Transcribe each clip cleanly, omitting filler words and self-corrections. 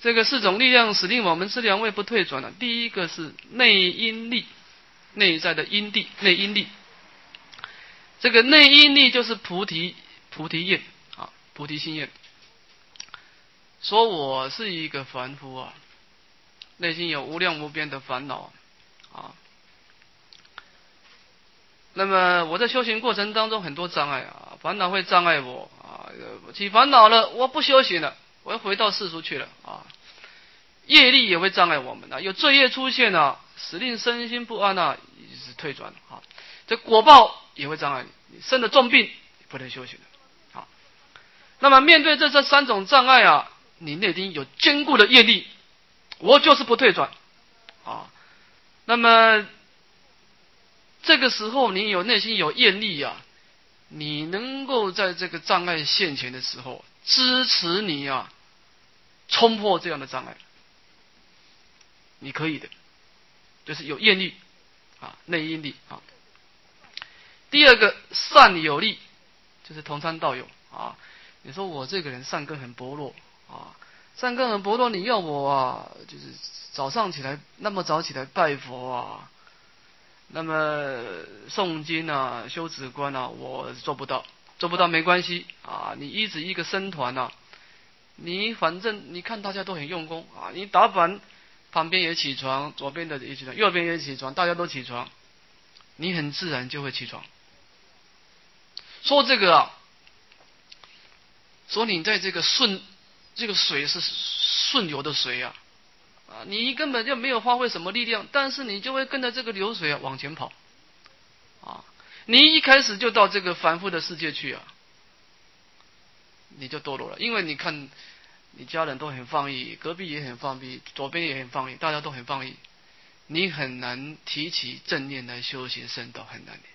这个4种力量使令我们资粮位不退转第一个是内因力，内在的因地，内因力。这个内因力就是菩提愿菩提心愿。说我是一个凡夫内心有无量无边的烦恼那么我在修行过程当中很多障碍烦恼会障碍我起烦恼了，我不修行了，我要回到世俗去了业力也会障碍我们有罪业出现使令身心不安也是退转这果报也会障碍你生了重病不能修行了那么面对这3种障碍你内心有坚固的业力，我就是不退转那么这个时候你内心有业力你能够在这个障碍现前的时候支持你冲破这样的障碍，你可以的，就是有业力内因力第二个善有力，就是同参道友你说我这个人善根很薄弱善根很薄弱，你要我就是早上起来那么早起来拜佛那么诵经修止观我做不到没关系你一直一个僧团你反正你看大家都很用功你打板旁边也起床，左边的也起床，右边也起床，大家都起床，你很自然就会起床。说这个说你在这个这个水是顺流的水你根本就没有发挥什么力量，但是你就会跟着这个流水往前跑你一开始就到这个凡夫的世界去你就堕落了。因为你看你家人都很放逸，隔壁也很放逸，左边也很放逸，大家都很放逸，你很难提起正念来修行圣道，很难的。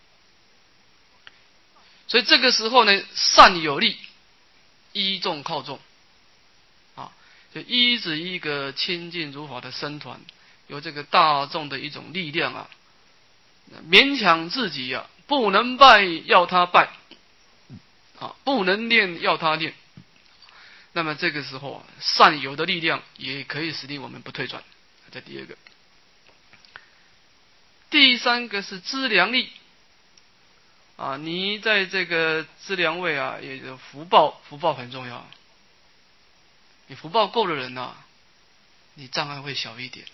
所以这个时候呢，善有力，依众靠众就依止一个清净如法的僧团，有这个大众的一种力量勉强自己不能拜要他拜不能练要他练。那么这个时候善有的力量也可以使令我们不退转。这第二个。第三个是资粮力你在这个资粮位也有福报很重要。你福报够的人你障碍会小一点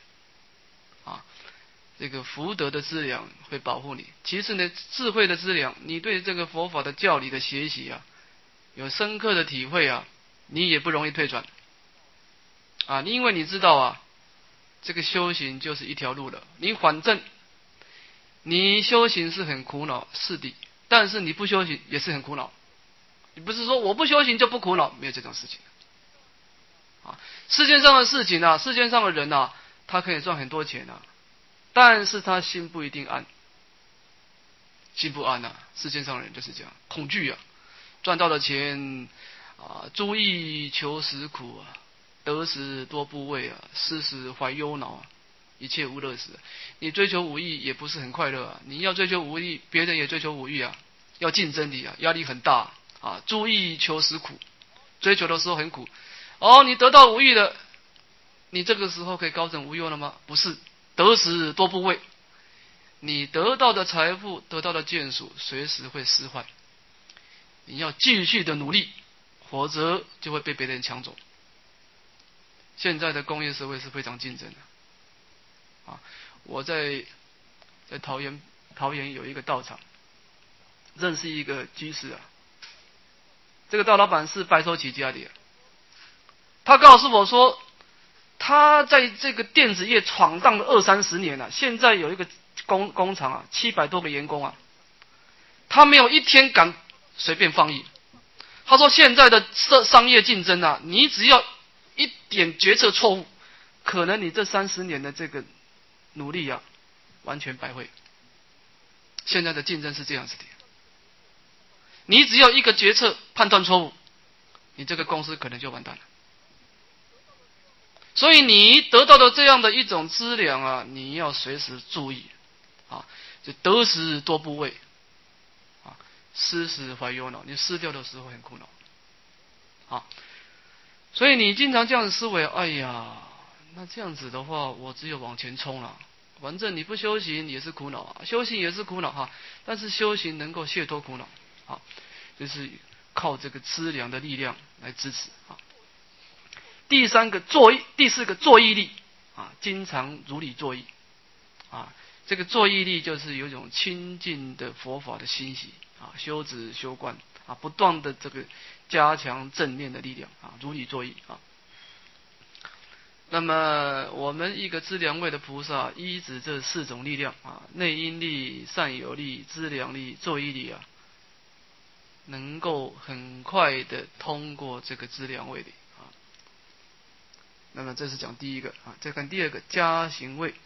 这个福德的资粮会保护你。其次呢，智慧的资粮，你对这个佛法的教理的学习有深刻的体会你也不容易退转因为你知道这个修行就是一条路了。你反正你修行是很苦恼，是的，但是你不修行也是很苦恼。你不是说我不修行就不苦恼，没有这种事情世界上的事情世界上的人他可以赚很多钱但是他心不一定安，心不安世界上的人就是这样，恐惧赚到了钱诸意求实苦得时多部位失时怀忧恼一切无乐时。你追求武艺也不是很快乐你要追求武艺，别人也追求武艺要竞争你压力很大诸意求实苦，追求的时候很苦你得到武艺了，你这个时候可以高枕无忧了吗？不是，得时多部位，你得到的财富，得到的眷属随时会失坏，你要继续的努力，否则就会被别人抢走。现在的工业社会是非常竞争的我在桃园有一个道场，认识一个居士这个道老板是白手起家的他告诉我说，他在这个电子业闯荡了20-30年现在有一个工厂700多个员工他没有一天敢随便放逸。他说现在的商业竞争你只要一点决策错误，可能你这30年的这个努力完全白费。现在的竞争是这样子的，你只要一个决策判断错误，你这个公司可能就完蛋了。所以你得到的这样的一种资粮你要随时注意就得时多部位失时怀忧恼，你失掉的时候很苦恼所以你经常这样子思维，哎呀，那这样子的话，我只有往前冲了。反正你不修行也是苦恼啊，修行也是苦恼哈。但是修行能够解脱苦恼啊，就是靠这个资粮的力量来支持啊。第四个作意力啊，经常如理作意啊。这个作意力就是有一种亲近的佛法的欣喜啊，修止修观啊，不断的这个加强正念的力量啊，如理作意啊。那么我们一个资粮位的菩萨，依止这四种力量啊，内因力、善有力、资粮力、作意力啊，能够很快的通过这个资粮位的啊。那么这是讲第一个啊，再看第二个加行位。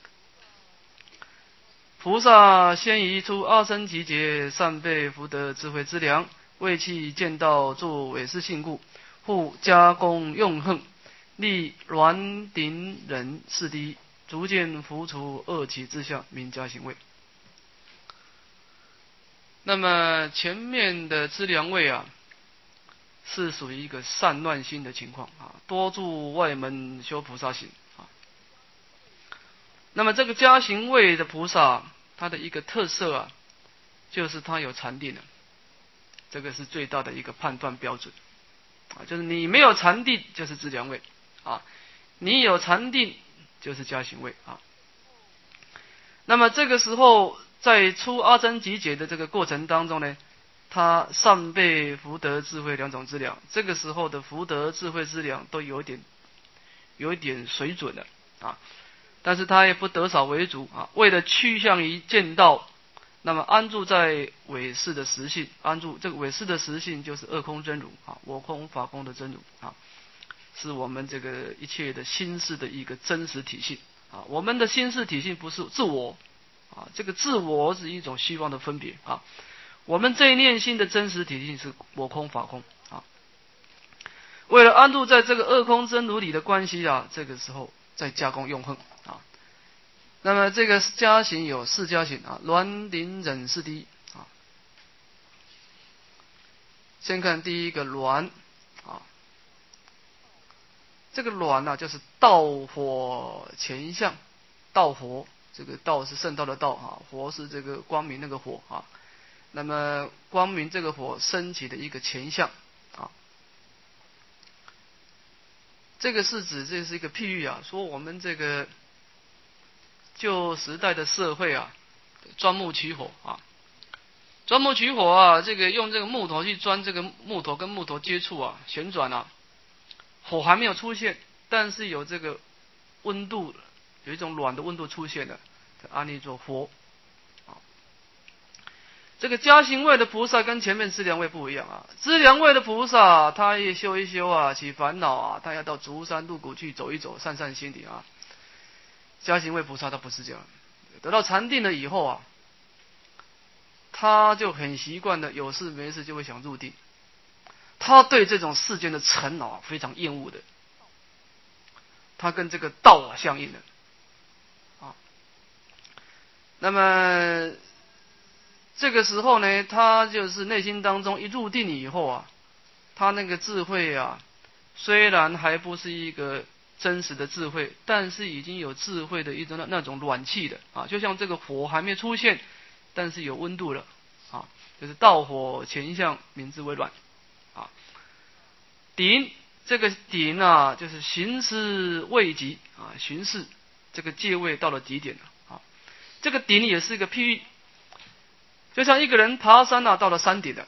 菩萨先移出阿僧祇劫，善被福德智慧之粮，为其见道作伪示性故，复加功用恨，立鸾顶忍四谛，逐渐伏除恶起之相，名加行位。那么前面的资粮位啊，是属于一个散乱心的情况啊，多住外门修菩萨行啊。那么这个加行位的菩萨，它的一个特色啊，就是它有禅定的，这个是最大的一个判断标准啊，就是你没有禅定就是资粮位啊，你有禅定就是加行位啊。那么这个时候在出阿僧祇劫的这个过程当中呢，他善被福德智慧两种资粮，这个时候的福德智慧资粮都有一点水准了啊，但是他也不得少为主啊，为了趋向于见道，那么安住在伪示的实性，安住这个伪示的实性就是二空真如啊，我空法空的真如啊，是我们这个一切的心事的一个真实体性啊，我们的心事体性不是自我啊，这个自我是一种虚妄的分别啊，我们这一念心的真实体性是我空法空啊。为了安住在这个二空真如里的关系啊，这个时候再加工用恨啊。那么这个加行有四加行啊，鸾顶忍四谛啊。先看第一个鸾啊，这个鸾啊就是道火前相，道火，这个道是圣道的道啊，火是这个光明那个火啊。那么光明这个火升起的一个前相啊，这个是指这是一个譬喻啊，说我们这个旧时代的社会啊，钻木取火啊，钻木取火啊，这个用这个木头去钻，这个木头跟木头接触啊，旋转啊，火还没有出现，但是有这个温度，有一种暖的温度出现了，安利作火。这个加行位的菩萨跟前面资粮位不一样啊，资粮位的菩萨他也修一修啊，起烦恼啊，他要到竹山入谷去走一走，散散心理啊。加行位菩萨他不是这样，得到禅定了以后啊，他就很习惯的有事没事就会想入定，他对这种世间的尘恼非常厌恶的，他跟这个道相应的啊。那么这个时候呢，他就是内心当中一入定以后啊，他那个智慧啊，虽然还不是一个真实的智慧，但是已经有智慧的一种那种暖气的啊，就像这个火还没出现，但是有温度了啊，就是道火前相，名之为暖啊。顶这个顶啊，就是行思未极啊，巡视这个界位到了极点了啊。这个顶也是一个譬喻。就像一个人爬山啊，到了山顶了，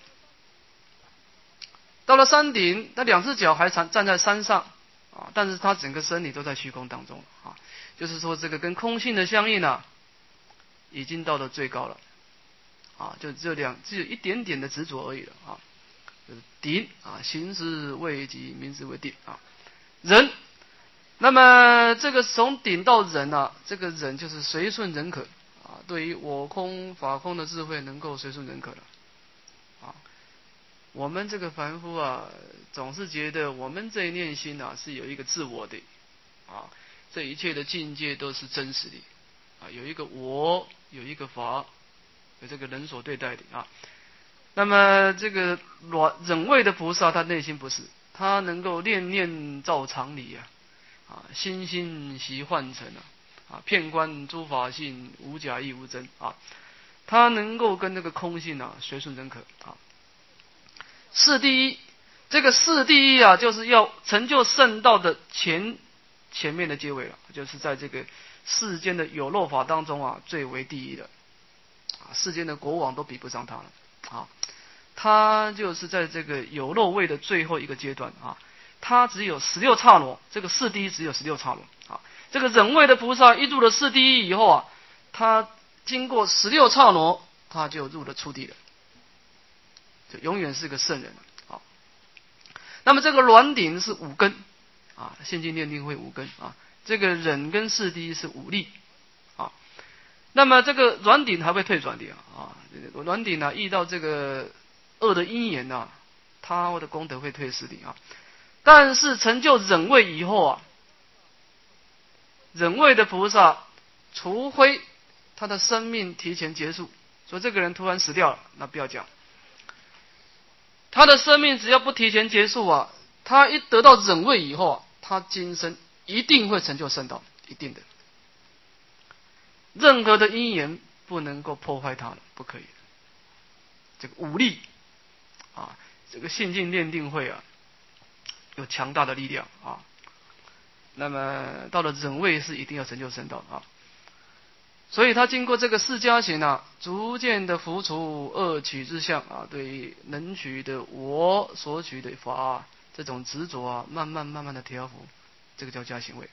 到了山顶，他两只脚还站在山上啊，但是他整个身体都在虚空当中啊，就是说这个跟空性的相应啊，已经到了最高了啊，就只有一点点的执着而已了啊，就是顶啊，行思未极，名之为定啊，人。那么这个从顶到人啊，这个人就是随顺人可啊，对于我空法空的智慧能够随顺人可了啊。我们这个凡夫啊，总是觉得我们这一念心啊是有一个自我的啊，这一切的境界都是真实的啊，有一个我，有一个法，有这个人所对待的啊。那么这个忍位的菩萨，他内心不是他能够念念照常理心心习幻成遍观诸法性，无假亦无真他能够跟那个空性随顺认可四第一，这个四第一就是要成就圣道的前面的阶位了，就是在这个世间的有漏法当中最为第一的世间的国王都比不上他了他就是在这个有漏位的最后一个阶段他只有16刹那，这个四第一只有16刹那这个忍位的菩萨一入了四第一以后他经过16刹那，他就入了初地了，就永远是个圣人那么这个煖顶是五根现今念定会五根这个忍跟四第一是五力那么这个煖顶还会退转的煖顶遇到这个恶的因缘他的功德会退四顶但是成就忍位以后忍位的菩萨，除非他的生命提前结束，说这个人突然死掉了，那不要讲。他的生命只要不提前结束他一得到忍位以后他今生一定会成就圣道，一定的。任何的因缘不能够破坏他了，不可以。这个武力这个信境念定会有强大的力量那么到了忍位是一定要成就圣道所以他经过这个四加行逐渐的伏除恶取之相对于能取的我所取的法这种执着慢慢的调伏，这个叫加行位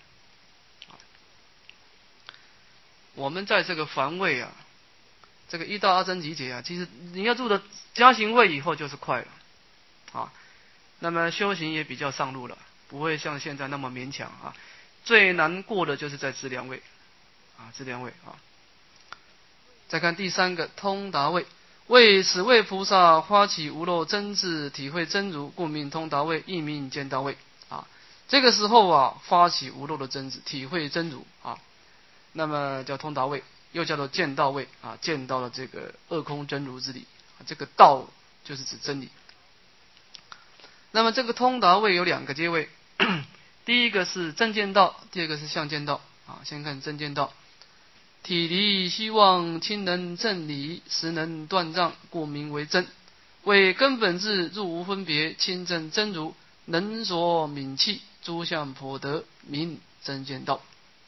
我们在这个凡位这个一到阿僧祇劫其实你要入的加行位以后就是快了那么修行也比较上路了，不会像现在那么勉强最难过的就是在资粮位资粮位再看第三个通达位，为此位菩萨发起无漏真智，体会真如，故名通达位，亦名见道位这个时候发起无漏的真智，体会真如那么叫通达位，又叫做见道位见到了这个二空真如之理这个道就是指真理。那么这个通达位有两个阶位第一个是正见道，第二个是相见道先看正见道，体离希望亲能正理，实能断障，故名为真，为根本智，入无分别，亲证真如，能所泯弃，诸相颇得，名正见道。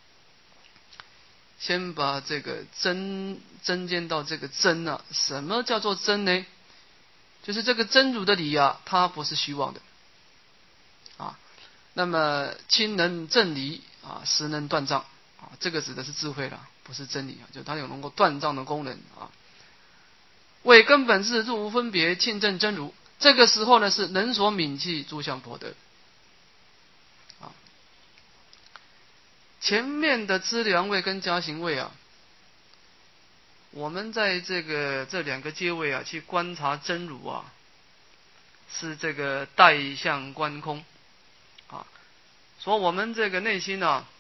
先把这个真见道这个真什么叫做真呢？就是这个真如的理它不是虚妄的那么亲能正理实能断障这个指的是智慧了，不是真理就它有能够断障的功能为根本智，入无分别，亲证真如，这个时候呢是能所泯弃，诸相颇得前面的资粮位跟加行位我们在这两个阶位去观察真如是这个带相观空说我们这个内心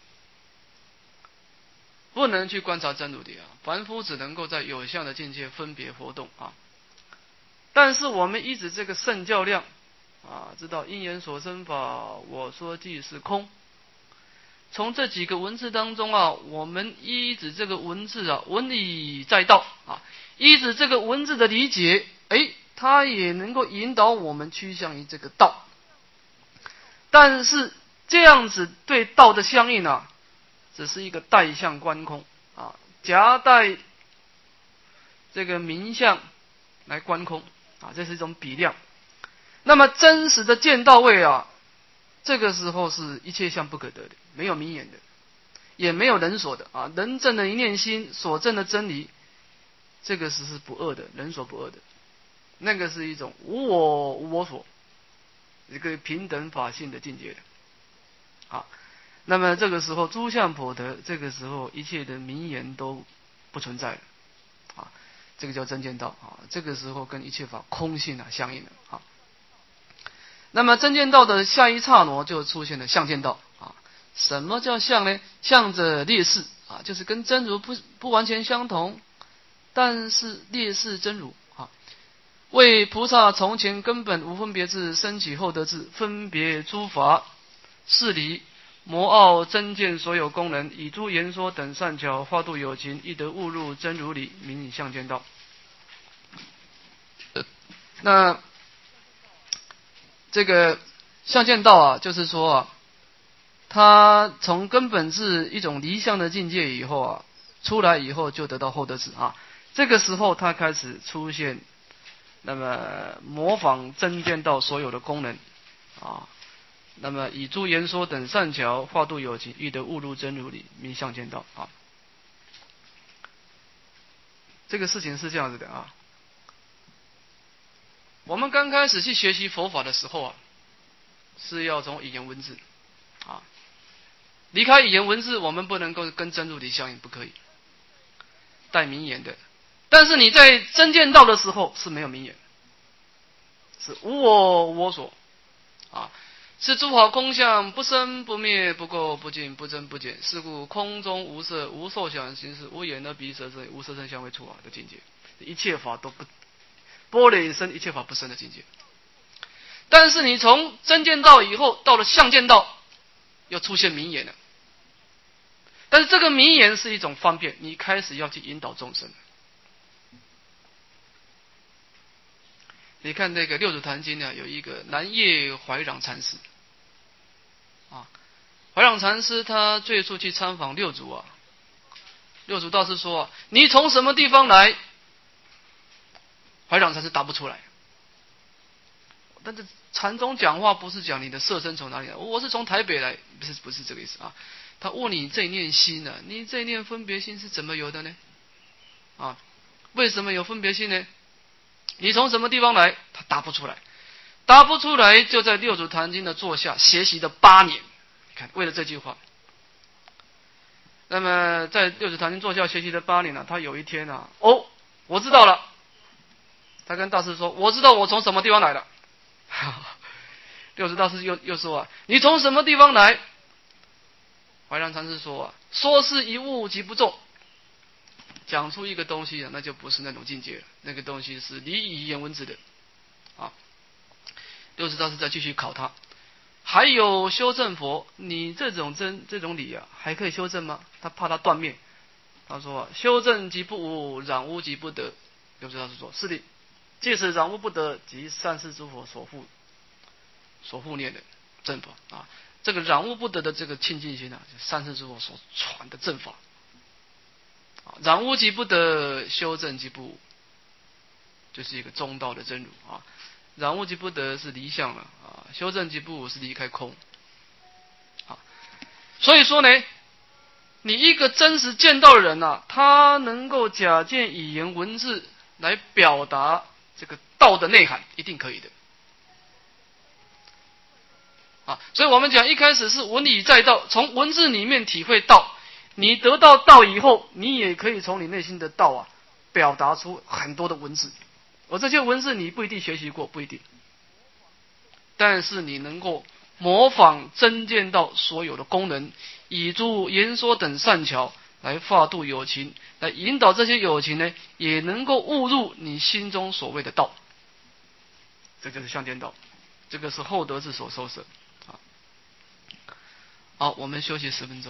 不能去观察真如的凡夫只能够在有相的境界分别活动但是我们依止这个圣教量知道因缘所生法，我说即是空。从这几个文字当中我们依止这个文字文理在道依止这个文字的理解它也能够引导我们趋向于这个道。但是这样子对道的相应只是一个带相观空夹带这个名相来观空这是一种比量。那么真实的见道位这个时候是一切相不可得的，没有名言的，也没有人所的人证的一念心所证的真理，这个是不二的，人所不二的，那个是一种无我无我所，一个平等法性的境界的那么这个时候诸相颇得，这个时候一切的名言都不存在了这个叫真见道这个时候跟一切法空性相应了那么真见道的下一刹那就出现了相见道什么叫相呢？相者劣势就是跟真如不完全相同，但是劣势真如为菩萨从前根本无分别智，升起后得智，分别诸法事理，摩奥真见所有功能，以诸言说等善巧，化度有情，亦得悟入真如理，名以相见道。那这个相见道啊，就是说啊，他从根本智一种离相的境界以后啊，出来以后就得到后得智啊。这个时候他开始出现，那么模仿真见道所有的功能啊，那么以诸言说等善巧，化度有情，亦得悟入真如理，名相见道啊。这个事情是这样子的啊。我们刚开始去学习佛法的时候啊，是要从语言文字啊，离开语言文字，我们不能够跟真如理相应，不可以带名言的。但是你在真见道的时候是没有名言，是无我无我所啊，是诸法空相，不生不灭，不垢不净，不增不减。是故空中无色，无受想行识，无眼耳鼻舌身，无色声香味触法的境界，一切法都不般若生，一切法不生的境界。但是你从真见道以后，到了相见道，又出现名言了。但是这个名言是一种方便，你开始要去引导众生。你看那个六祖坛经呢，有一个南叶怀壤禅师啊，怀壤禅师他最初去参访六祖啊，六祖道士说：“你从什么地方来？”怀壤禅师答不出来。但是禅宗讲话不是讲你的色身从哪里来，我是从台北来，不是这个意思啊。他问你这一念心呢，你这一念分别心是怎么有的呢？啊，为什么有分别心呢？你从什么地方来？他答不出来，答不出来，就在六祖坛经的座下学习了8年。你看，为了这句话。那么在六祖坛经座下学习了8年了，他有一天啊，我知道了。他跟大师说：“我知道我从什么地方来的。”六祖大师又说啊：“你从什么地方来？”怀让禅师说啊：“说是一物即不中。”讲出一个东西啊，那就不是那种境界了，那个东西是离语言文字的啊。六祖大师再继续考他，还有修正佛，你这种理啊，还可以修正吗？他怕他断灭，他说：“修正即不无，染污即不得。”六祖大师说：“是的，即使染污不得，即善事诸佛所护念的正法啊。这个染污不得的这个清净心啊，善事诸佛所传的正法。染污即不得，修正即不无，就是一个中道的真如啊。染污即不得是离相了啊，修正即不无是离开空啊。所以说呢，你一个真实见到的人啊，他能够假借语言文字来表达这个道的内涵，一定可以的啊。所以我们讲一开始是文理在道，从文字里面体会道。你得到道以后，你也可以从你内心的道啊，表达出很多的文字。而这些文字你不一定学习过，不一定，但是你能够模仿真见道所有的功能，以诸言说等善巧来化度有情，来引导这些有情呢，也能够悟入你心中所谓的道。这就是相见道，这个是后得智所收摄。好，我们休息10分钟。